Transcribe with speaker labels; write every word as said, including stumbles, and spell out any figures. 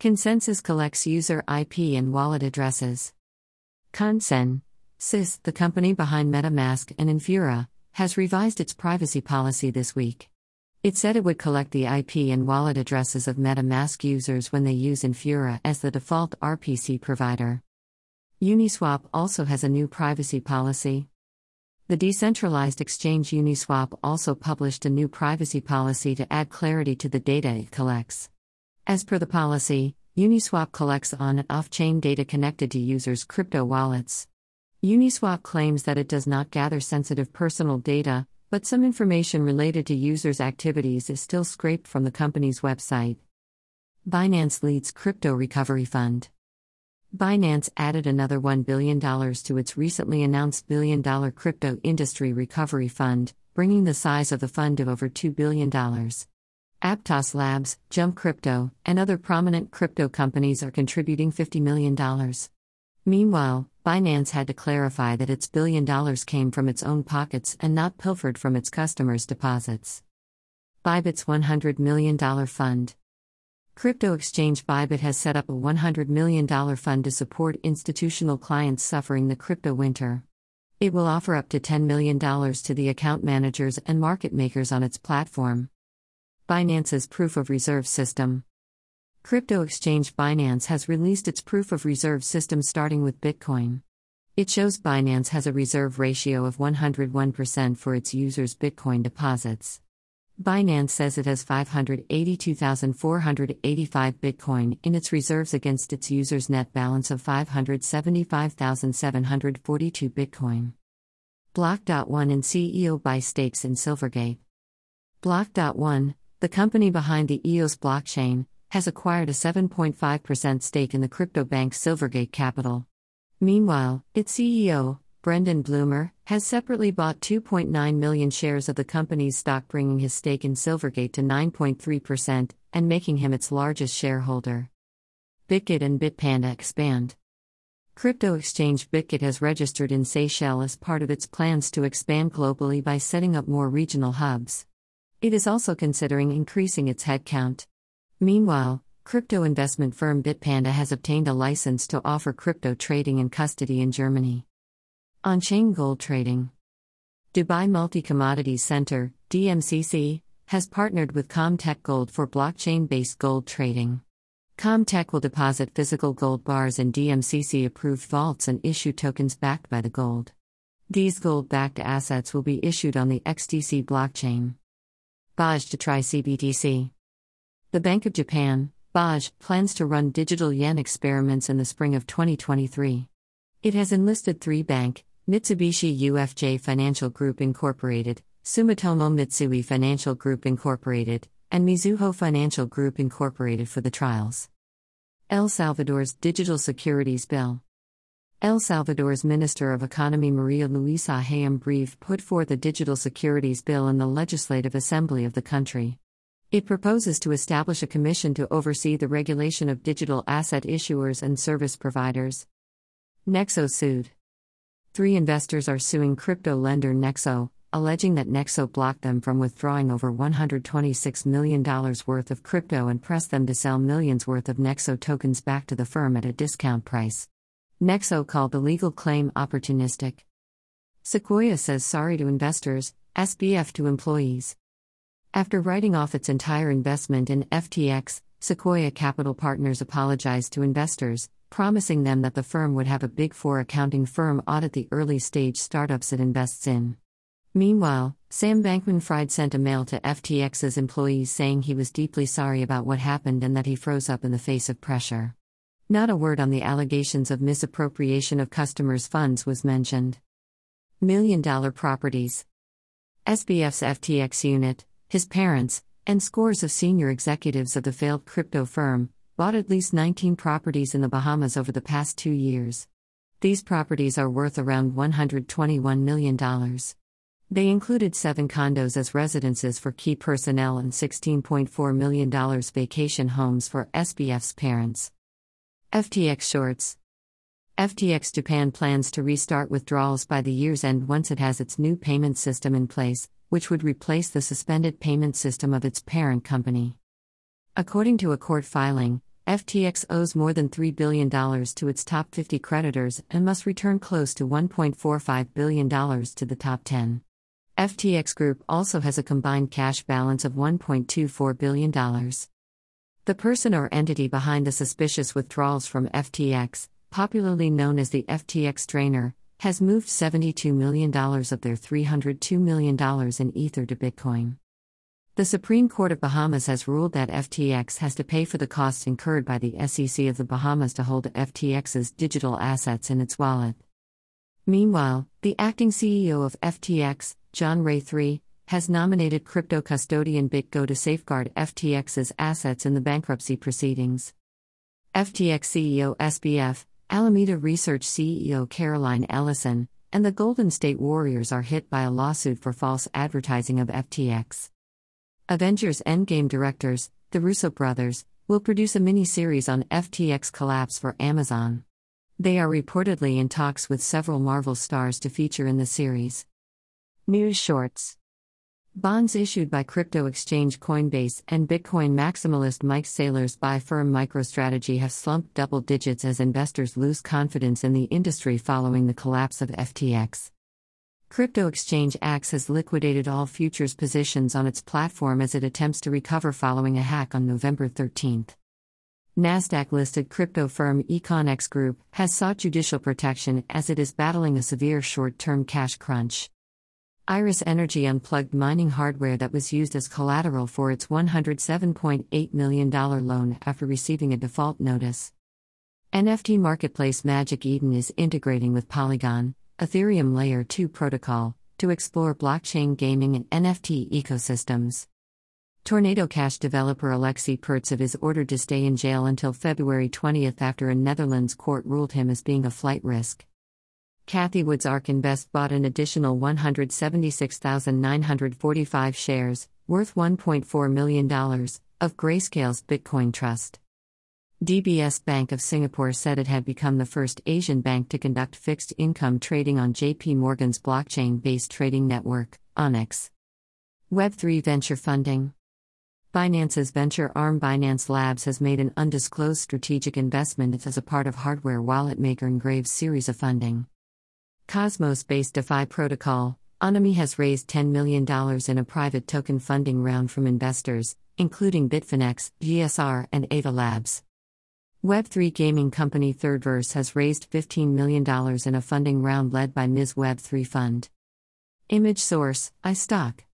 Speaker 1: ConsenSys collects user I P and wallet addresses. ConsenSys, the company behind MetaMask and Infura, has revised its privacy policy this week. It said it would collect the I P and wallet addresses of MetaMask users when they use Infura as the default R P C provider. Uniswap also has a new privacy policy. The decentralized exchange Uniswap also published a new privacy policy to add clarity to the data it collects. As per the policy, Uniswap collects on and off-chain data connected to users' crypto wallets. Uniswap claims that it does not gather sensitive personal data, but some information related to users' activities is still scraped from the company's website. Binance leads crypto recovery fund. Binance added another one billion dollars to its recently announced billion dollar crypto industry recovery fund, bringing the size of the fund to over two billion dollars. Aptos Labs, Jump Crypto, and other prominent crypto companies are contributing fifty million dollars. Meanwhile, Binance had to clarify that its billion dollars came from its own pockets and not pilfered from its customers' deposits. Bybit's one hundred million dollars fund. Crypto exchange Bybit has set up a one hundred million dollars fund to support institutional clients suffering the crypto winter. It will offer up to ten million dollars to the account managers and market makers on its platform. Binance's Proof of Reserve System. Crypto exchange Binance has released its Proof of Reserve System starting with Bitcoin. It shows Binance has a reserve ratio of one hundred one percent for its users' Bitcoin deposits. Binance says it has five hundred eighty-two thousand four hundred eighty-five Bitcoin in its reserves against its users' net balance of five hundred seventy-five thousand seven hundred forty-two Bitcoin. Block.one and C E O buy stakes in Silvergate. Block.one, the company behind the E O S blockchain, has acquired a seven point five percent stake in the crypto bank Silvergate Capital. Meanwhile, its C E O, Brendan Bloomer, has separately bought two point nine million shares of the company's stock, bringing his stake in Silvergate to nine point three percent and making him its largest shareholder. Bitget and Bitpanda expand. Crypto exchange Bitget has registered in Seychelles as part of its plans to expand globally by setting up more regional hubs. It is also considering increasing its headcount. Meanwhile, crypto investment firm Bitpanda has obtained a license to offer crypto trading and custody in Germany. On-chain gold trading. Dubai Multi-Commodities Center, D M C C, has partnered with Comtech Gold for blockchain-based gold trading. Comtech will deposit physical gold bars in D M C C-approved vaults and issue tokens backed by the gold. These gold-backed assets will be issued on the X T C blockchain. B O J to try C B D C. The Bank of Japan, B O J, plans to run digital yen experiments in the spring of twenty twenty-three. It has enlisted three bank, Mitsubishi U F J Financial Group Incorporated, Sumitomo Mitsui Financial Group Incorporated, and Mizuho Financial Group Incorporated for the trials. El Salvador's Digital Securities Bill. El Salvador's Minister of Economy Maria Luisa Hayam Brive put forth a digital securities bill in the Legislative Assembly of the country. It proposes to establish a commission to oversee the regulation of digital asset issuers and service providers. Nexo sued. Three investors are suing crypto lender Nexo, alleging that Nexo blocked them from withdrawing over one hundred twenty-six million dollars worth of crypto and pressed them to sell millions worth of Nexo tokens back to the firm at a discount price. Nexo called the legal claim opportunistic. Sequoia says sorry to investors, S B F to employees. After writing off its entire investment in F T X, Sequoia Capital Partners apologized to investors, promising them that the firm would have a Big Four accounting firm audit the early-stage startups it invests in. Meanwhile, Sam Bankman-Fried sent a mail to F T X's employees saying he was deeply sorry about what happened and that he froze up in the face of pressure. Not a word on the allegations of misappropriation of customers' funds was mentioned. Million-dollar properties. S B F's F T X unit, his parents, and scores of senior executives of the failed crypto firm, bought at least nineteen properties in the Bahamas over the past two years. These properties are worth around one hundred twenty-one million dollars. They included seven condos as residences for key personnel and sixteen point four million dollars vacation homes for S B F's parents. F T X shorts. F T X Japan plans to restart withdrawals by the year's end once it has its new payment system in place, which would replace the suspended payment system of its parent company. According to a court filing, F T X owes more than three billion dollars to its top fifty creditors and must return close to one point four five billion dollars to the top ten. F T X Group also has a combined cash balance of one point two four billion dollars. The person or entity behind the suspicious withdrawals from F T X, popularly known as the F T X Trainer, has moved seventy-two million dollars of their three hundred two million dollars in Ether to Bitcoin. The Supreme Court of Bahamas has ruled that F T X has to pay for the costs incurred by the S E C of the Bahamas to hold F T X's digital assets in its wallet. Meanwhile, the acting C E O of F T X, John Ray the third, has nominated crypto custodian BitGo to safeguard F T X's assets in the bankruptcy proceedings. F T X C E O S B F, Alameda Research C E O Caroline Ellison, and the Golden State Warriors are hit by a lawsuit for false advertising of F T X. Avengers Endgame directors, the Russo brothers, will produce a mini-series on F T X collapse for Amazon. They are reportedly in talks with several Marvel stars to feature in the series. News Shorts. Bonds issued by crypto exchange Coinbase and Bitcoin maximalist Mike Saylor's buy firm MicroStrategy have slumped double digits as investors lose confidence in the industry following the collapse of F T X. Crypto exchange Axe has liquidated all futures positions on its platform as it attempts to recover following a hack on November thirteenth. Nasdaq-listed crypto firm EconX Group has sought judicial protection as it is battling a severe short-term cash crunch. Iris Energy unplugged mining hardware that was used as collateral for its one hundred seven point eight million dollars loan after receiving a default notice. N F T marketplace Magic Eden is integrating with Polygon, Ethereum Layer two protocol, to explore blockchain gaming and N F T ecosystems. Tornado Cash developer Alexei Pertsev is ordered to stay in jail until February twentieth after a Netherlands court ruled him as being a flight risk. Cathie Wood's ARK Invest bought an additional one hundred seventy-six thousand nine hundred forty-five shares, worth one point four million dollars, of Grayscale's Bitcoin Trust. D B S Bank of Singapore said it had become the first Asian bank to conduct fixed income trading on J P Morgan's blockchain-based trading network, Onyx. Web three venture funding. Binance's venture arm Binance Labs has made an undisclosed strategic investment as a part of hardware wallet maker Engrave's series of funding. Cosmos-based DeFi protocol, Onami has raised ten million dollars in a private token funding round from investors, including Bitfinex, G S R, and Ava Labs. Web three gaming company Thirdverse has raised fifteen million dollars in a funding round led by Miz Web three Fund. Image source, iStock.